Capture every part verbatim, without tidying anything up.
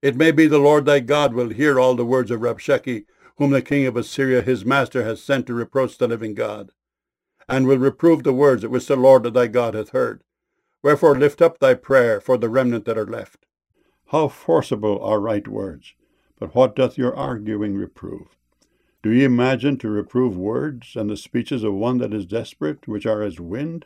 It may be the Lord thy God will hear all the words of Rabshakeh, whom the king of Assyria his master has sent to reproach the living God, and will reprove the words which the Lord thy God hath heard. Wherefore lift up thy prayer for the remnant that are left. How forcible are right words, but what doth your arguing reprove? Do ye imagine to reprove words, and the speeches of one that is desperate, which are as wind?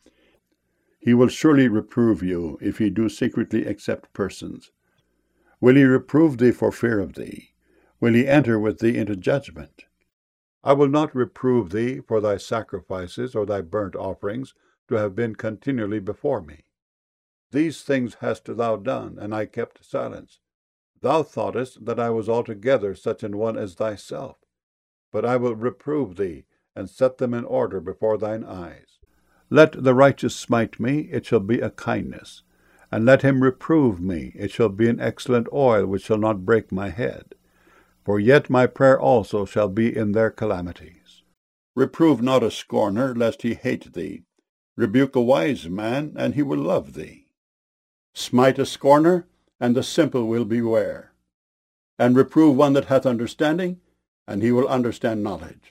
He will surely reprove you, if ye do secretly accept persons. Will he reprove thee for fear of thee? Will he enter with thee into judgment? I will not reprove thee for thy sacrifices or thy burnt offerings to have been continually before me. These things hast thou done, and I kept silence. Thou thoughtest that I was altogether such an one as thyself. But I will reprove thee, and set them in order before thine eyes. Let the righteous smite me, it shall be a kindness. And let him reprove me, it shall be an excellent oil which shall not break my head. For yet my prayer also shall be in their calamities. Reprove not a scorner, lest he hate thee. Rebuke a wise man, and he will love thee. Smite a scorner, and the simple will beware. And reprove one that hath understanding, and he will understand knowledge.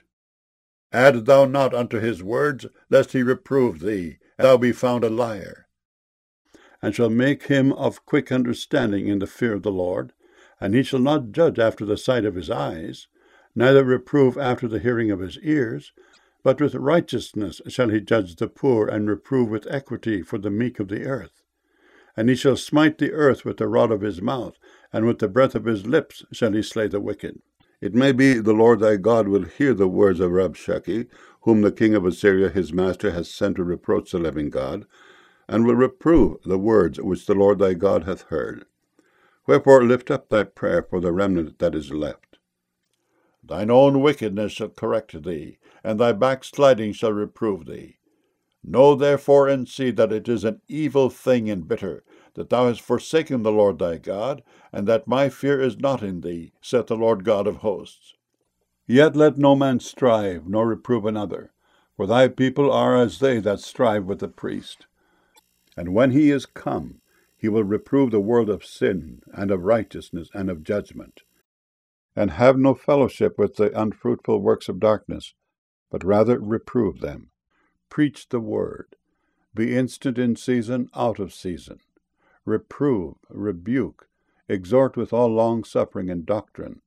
Add thou not unto his words, lest he reprove thee, and thou be found a liar. And shall make him of quick understanding in the fear of the Lord, and he shall not judge after the sight of his eyes, neither reprove after the hearing of his ears, but with righteousness shall he judge the poor, and reprove with equity for the meek of the earth. And he shall smite the earth with the rod of his mouth, and with the breath of his lips shall he slay the wicked. It may be the Lord thy God will hear the words of Rabshakeh, whom the king of Assyria his master has sent to reproach the living God, and will reprove the words which the Lord thy God hath heard. Wherefore lift up thy prayer for the remnant that is left. Thine own wickedness shall correct thee, and thy backsliding shall reprove thee. Know therefore and see that it is an evil thing and bitter, that thou hast forsaken the Lord thy God, and that my fear is not in thee, saith the Lord God of hosts. Yet let no man strive, nor reprove another, for thy people are as they that strive with the priest. And when he is come, he will reprove the world of sin, and of righteousness, and of judgment. And have no fellowship with the unfruitful works of darkness, but rather reprove them. Preach the word. Be instant in season, out of season. Reprove, rebuke, exhort with all longsuffering and doctrine.